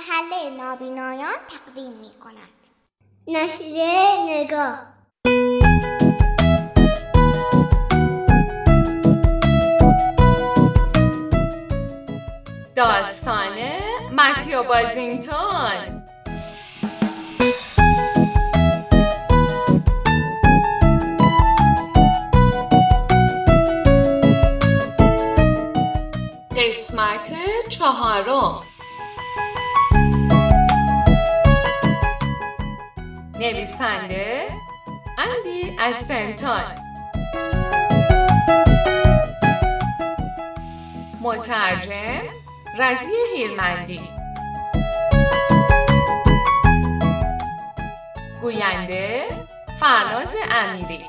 کله نابینایان تقدیم می کند. نشریه نگاه. داستان متیو بازینگتون. قسمت 4. نویسنده اندی استنتون، مترجم رضیه هیرمندی، گوینده فرناز امیری.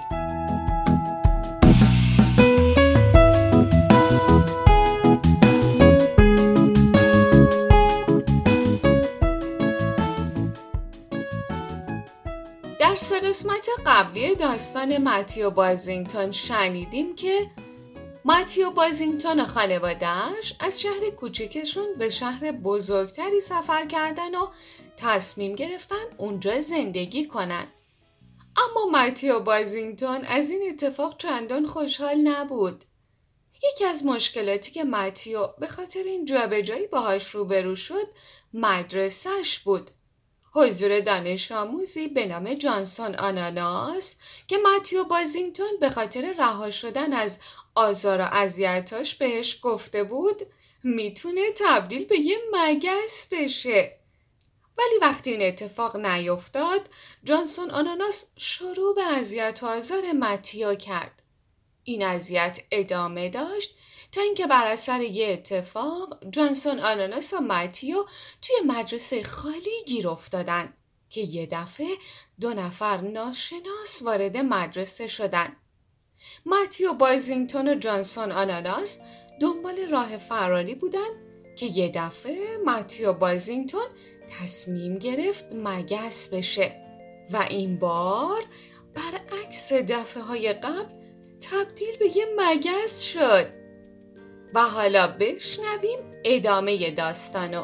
در 3 قسمت قبلی داستان متیو بازینگتون شنیدیم که متیو بازینگتون و خانواده‌اش از شهر کوچکشون به شهر بزرگتری سفر کردن و تصمیم گرفتن اونجا زندگی کنن. اما متیو بازینگتون از این اتفاق چندان خوشحال نبود. یکی از مشکلاتی که متیو به خاطر این جابجایی باهاش روبرو شد مدرسه‌اش بود. حضور دانش آموزی به نام جانسون آناناس که متیو بازینگتون به خاطر رها شدن از آزار و اذیتاش بهش گفته بود میتونه تبدیل به یه مگس بشه. ولی وقتی این اتفاق نیفتاد، جانسون آناناس شروع به اذیت و آزار متیو کرد. این اذیت ادامه داشت تا اینکه بر اثر یه اتفاق جانسون آناناس و متیو توی مدرسه خالی گیر افتادن که یه دفعه 2 نفر ناشناس وارد مدرسه شدن. متیو بازینگتون و جانسون آناناس دنبال راه فراری بودن که یه دفعه متیو بازینگتون تصمیم گرفت مگس بشه و این بار برعکس دفعه‌های قبل تبدیل به یه مگس شد. و حالا بشنویم ادامه داستانو.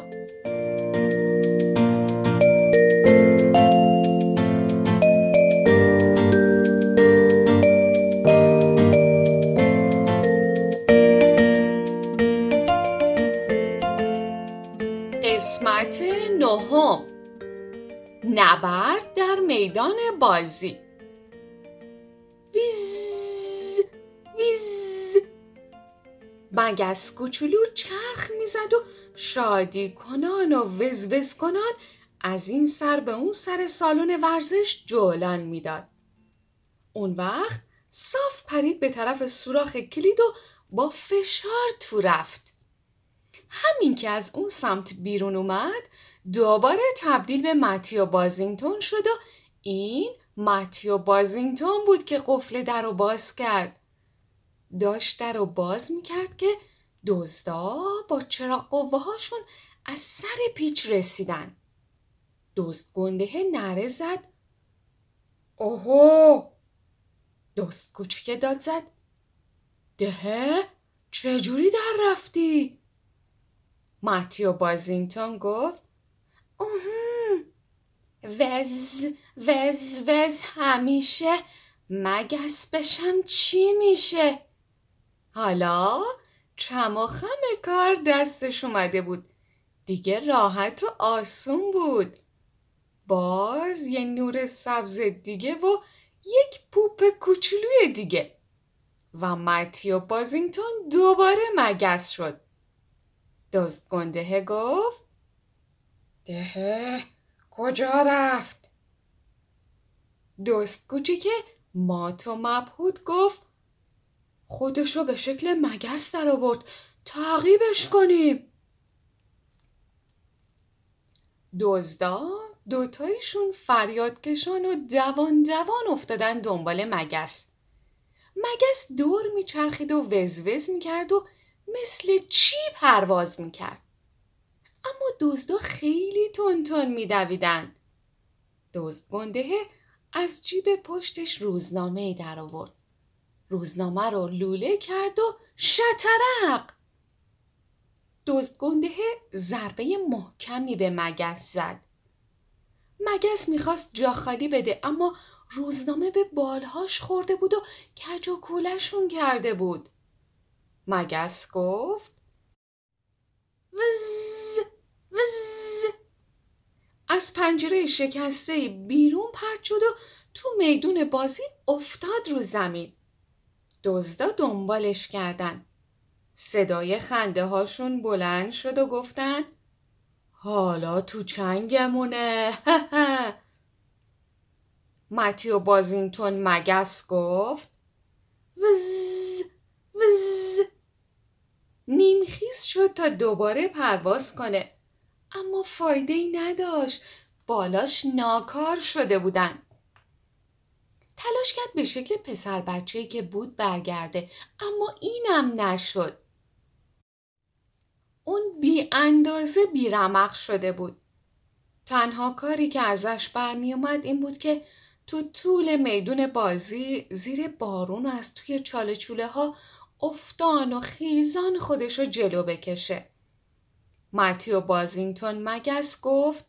قسمت 9. نبرد در میدان بازی. ویز ویز. مگس کوچولو چرخ میزد و شادی کنان و وز کنان از این سر به اون سر سالن ورزش جولان میداد. اون وقت صاف پرید به طرف سوراخ کلید و با فشار تو رفت. همین که از اون سمت بیرون اومد دوباره تبدیل به متیو بازینگتون شد و این متیو بازینگتون بود که قفل در رو باز کرد. داشت در رو باز میکرد که دزدا با چراغ قوه هاشون از سر پیچ رسیدن. دزد گنده نعره زد اوهو. دزد کوچیکه داد زد دهه چجوری در رفتی؟ متیو بازینگتون گفت وز همیشه مگس بشم چی میشه؟ حالا چم و خم کار دستش اومده بود. دیگه راحت و آسون بود. باز یه نور سبز دیگه و یک پوپ کوچولوی دیگه و متیو بازینگتون دوباره مگس شد. دزد گنده گفت دهه کجا رفت؟ دزد کوچیکه مات و مبهوت گفت خودشو به شکل مگس در آورد، تعقیبش کنیم. دزدا دوتایشون فریاد کشان و دوان افتادن دنبال مگس. مگس دور میچرخید و وز میکرد و مثل چی پرواز میکرد. اما دزدا خیلی تون میدویدن. دزد گنده از جیب پشتش روزنامه در آورد. روزنامه رو لوله کرد و شطرق. دزدگنده ضربه محکمی به مگس زد. مگس میخواست جا خالی بده، اما روزنامه به بالهاش خورده بود و کج و کولشون کرده بود. مگس گفت وز وز. از پنجره شکسته بیرون پرت شد و تو میدون بازی افتاد رو زمین. دزدا دنبالش کردن. صدای خنده هاشون بلند شد و گفتن حالا تو چنگمونه. متیو بازینگتون مگس گفت وز وز. نیمخیز شد تا دوباره پرواز کنه، اما فایده‌ای نداشت. بالاش ناکار شده بودن. تلاش کرد به شکل پسر بچه‌ای که بود برگرده، اما اینم نشد. اون بی اندازه بیرمق شده بود. تنها کاری که ازش برمی اومد این بود که تو طول میدون بازی زیر بارون و از توی چاله چوله ها افتان و خیزان خودشو جلو بکشه. متیو بازینگتون مگس گفت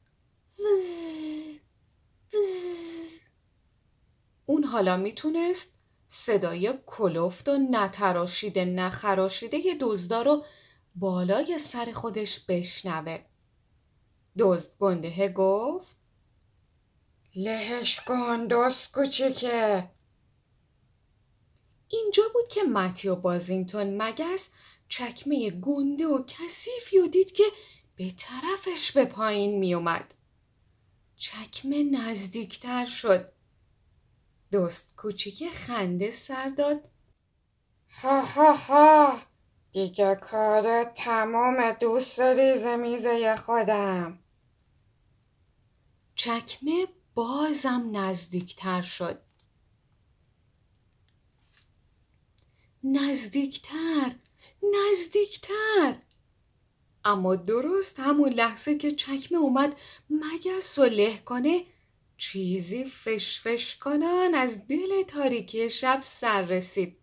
وز وز. اون حالا میتونست صدای کلفت و نتراشیده نخراشیده دزدا رو بالای سر خودش بشنوه. دزدگنده گفت لهش کن دزد کوچیکه. اینجا بود که متیو بازینگتون مگس چکمه گنده و کثیفی و دید که به طرفش به پایین می اومد. چکمه نزدیکتر شد. دزد کوچیک خنده سر داد. ها ها ها، دیگه کار تمام دوست ریزه میزه خودم. چکمه بازم نزدیکتر شد. نزدیکتر، نزدیکتر. اما درست همون لحظه که چکمه اومد مگس رو له کنه، چیزی فش کنان از دل تاریکی شب سر رسید.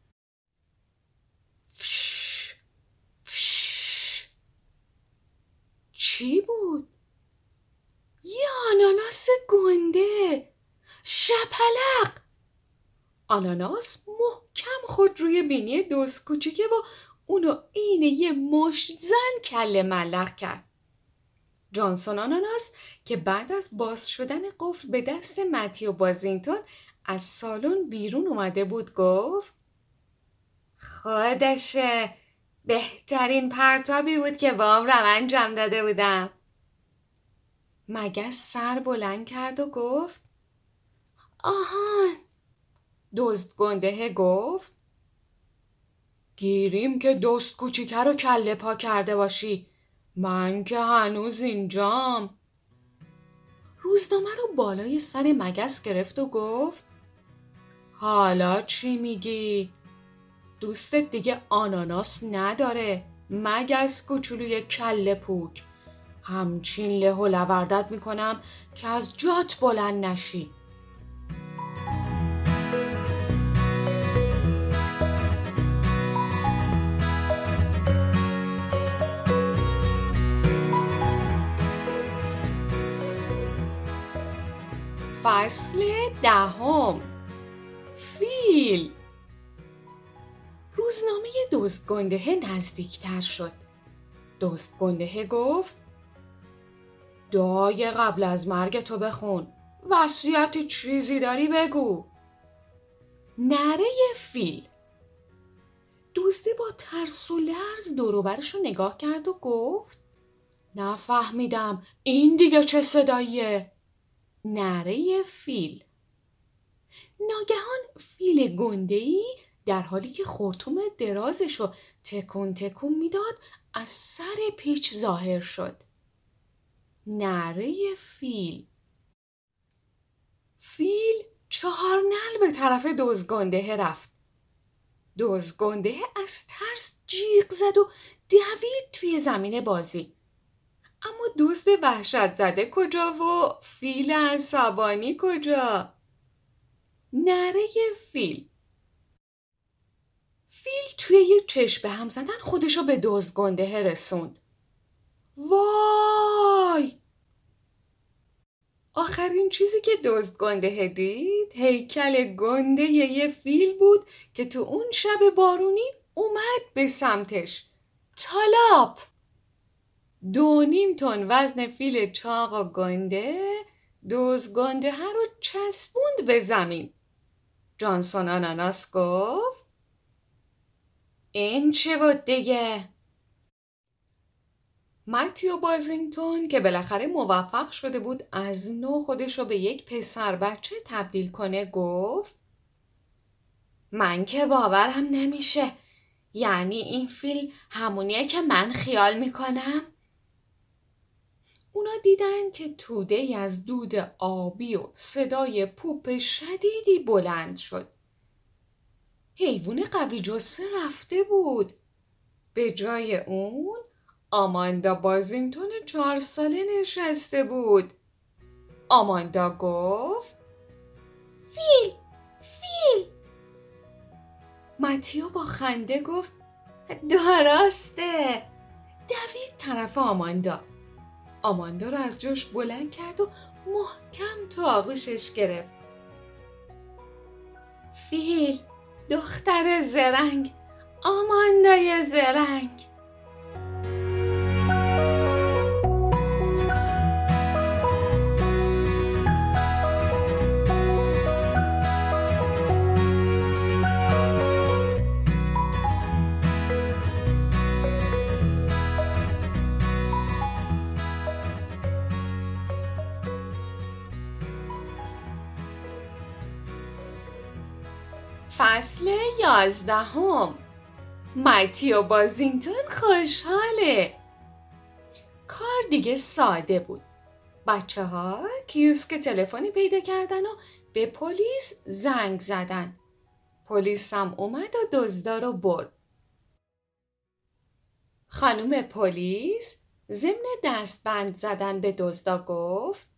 فش فش. چی بود؟ یه آناناس گنده. شپلق. آناناس محکم خورد روی بینی دزد کوچیکه و اونو عین یه مشت زن کله ملق کرد. جانسون آناناس که بعد از باز شدن قفل به دست متیو بازینگتون از سالن بیرون اومده بود گفت خودشه، بهترین پرتابی بود که با عمرم انجام داده بودم. مگس سر بلند کرد و گفت آهان. دزدگنده گفت گیریم که دزد کوچیکه رو کله پا کرده باشی، من که هنوز اینجام. روزنامه رو بالای سر مگس گرفت و گفت حالا چی میگی؟ دوستت دیگه آناناس نداره، مگس کوچولوی کله پوک. همچین له و لوردت میکنم که از جات بلند نشی. فصل 10. فیل. روزنامه دزدگنده نزدیکتر شد. دزدگنده گفت دعای قبل از مرگ تو بخون، وصیتی چیزی داری بگو. نره فیل. دزده با ترس و لرز دور و برش رو نگاه کرد و گفت نفهمیدم، این دیگه چه صداییه؟ نره فیل. ناگهان فیل گنده‌ای در حالی که خرطوم درازش رو تکون تکون میداد از سر پیچ ظاهر شد. نره فیل. فیل 4 نعل به طرف دزدگنده رفت. دزدگنده از ترس جیغ زد و دوید توی زمین بازی. اما دزد وحشت زده کجا و فیل عصبانی کجا؟ نره فیل. فیل توی یه چشم به هم زدن خودشو به دزد گنده رسوند. وای! آخرین چیزی که دزد گنده دید هیکل گنده یه فیل بود که تو اون شب بارونی اومد به سمتش. تالاپ! 2.5 تن وزن فیل چاق و گنده دزد گنده ها رو چسبوند به زمین. جانسون آناناس گفت این چه بود دیگه؟ متیو بازینگتون که بالاخره موفق شده بود از نو خودش رو به یک پسر بچه تبدیل کنه گفت من که باورم نمیشه. یعنی این فیل همونیه که من خیال میکنم؟ اونا دیدن که توده‌ای از دود آبی و صدای پوپ شدیدی بلند شد. حیوان قوی جثه رفته بود. به جای اون آماندا بازینگتون 4 ساله نشسته بود. آماندا گفت فیل! متیو با خنده گفت درسته. دوید طرف آماندا. آماندا رو از جاش بلند کرد و محکم تو آغوشش گرفت. فیل، دختر زرنگ، آماندای زرنگ. فصل 11. متیو بازینگتون خوشحاله. کار دیگه ساده بود. بچه ها کیوسک تلفنی پیدا کردن و به پلیس زنگ زدن. پلیس هم اومد و دزدا رو برد. خانم پلیس ضمن دستبند زدن به دزدا گفت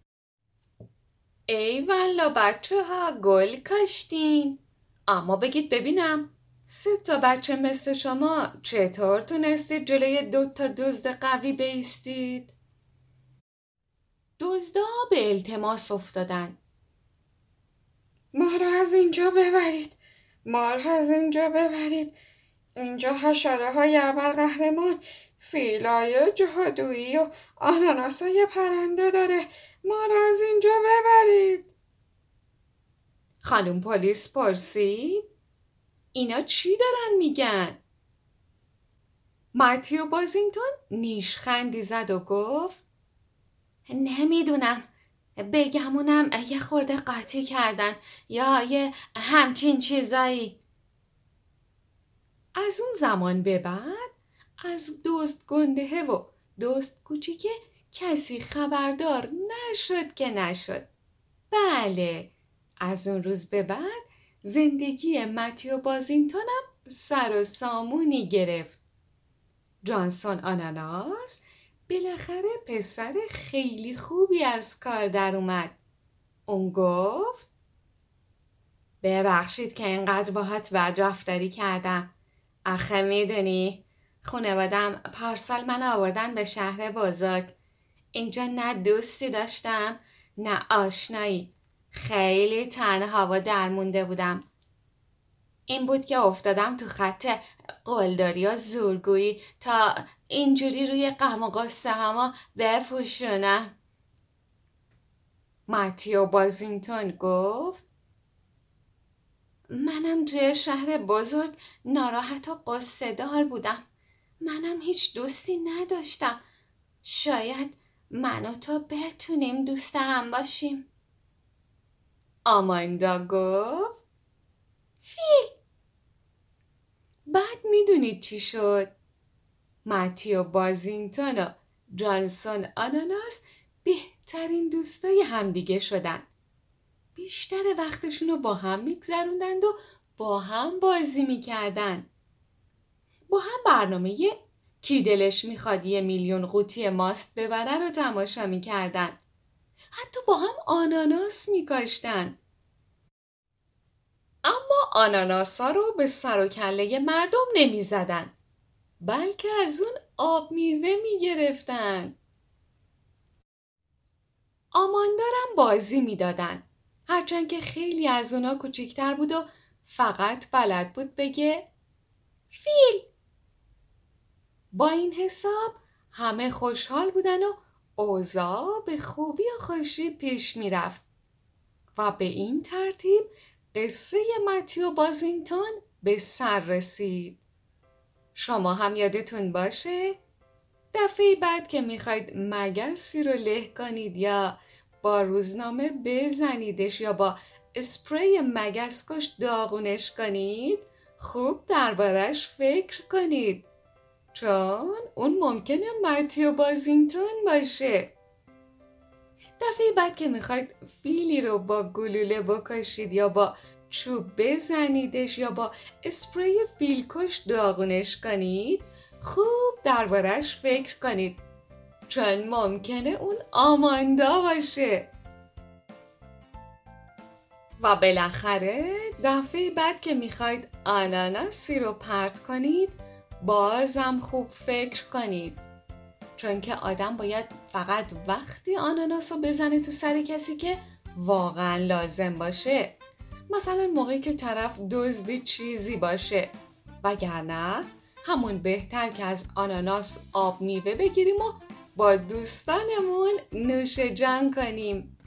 ای والا بچه ها گل کاشتین. اما بگید ببینم 3 بچه مثل شما چطور تونستید جلوی 2 دزد قوی بایستید؟ دزدا به التماس افتادن. ما رو از اینجا ببرید. اینجا حشره های ابرقهرمان، فیلای جادویی و آناناسای پرنده داره. ما رو از اینجا ببرید. خانم پلیس پرسید اینا چی دارن میگن؟ متیو بازینگتون نیشخندی زد و گفت نمیدونم. بگمونم یه خورده قاطی کردن یا یه همچین چیزایی. از اون زمان به بعد از دزد گنده و دزد کوچیکه کسی خبردار نشد که نشد. بله، از اون روز به بعد زندگی متیو بازینگتون هم سر و سامونی گرفت. جانسون آناناس بالاخره پسر خیلی خوبی از کار در اومد. اون گفت ببخشید که اینقدر باهات بد رفتاری کردم. آخه میدونی خانوادم پارسال من آوردن به شهر بزرگ. اینجا نه دوستی داشتم نه آشنایی. خیلی تنها و درمونده بودم. این بود که افتادم تو خط قلدری و زورگویی تا اینجوری روی غم و غصه هما بپوشونم. متیو بازینگتون گفت منم توی شهر بزرگ ناراحت و قصه دار بودم. منم هیچ دوستی نداشتم. شاید من و تو بتونیم دوست هم باشیم. آماندا گفت فیل. بعد میدونید چی شد؟ متیو بازینگتون و جانسون آناناس بهترین دوستای همدیگه شدن. بیشتر وقتشونو با هم میگذروندند و با هم بازی میکردن. با هم برنامه کی دلش میخواد 1,000,000 قوطی ماست ببره رو تماشا میکردن. حتی با هم آناناس میکاشتن. اما آناناسا رو به سر و کله مردم نمی زدن، بلکه از اون آب میوه می گرفتن. آماندارم بازی می دادن، هرچند که خیلی از اونا کوچیکتر بود و فقط بلد بود بگه فیل. با این حساب همه خوشحال بودن و اوضاع به خوبی و خوشی پیش می رفت و به این ترتیب قصه متیو بازینگتون به سر رسید. شما هم یادتون باشه دفعه بعد که میخواید مگسی رو له کنید یا با روزنامه بزنیدش یا با اسپری مگس کش داغونش کنید، خوب دربارش فکر کنید، چون اون ممکنه متیو بازینگتون باشه. دفعه بعد که میخواید فیلی رو با گلوله بکشید یا با چوب بزنیدش یا با اسپری فیلکش داغونش کنید، خوب دربارش فکر کنید، چون ممکنه اون آماندا باشه. و بالاخره دفعه بعد که میخواید آناناسی رو پرت کنید، بازم خوب فکر کنید، چون که آدم باید فقط وقتی آناناس رو بزنه تو سر کسی که واقعا لازم باشه، مثلا موقعی که طرف دزدی چیزی باشه، وگرنه همون بهتر که از آناناس آب میوه بگیریم و با دوستانمون نوش جان کنیم.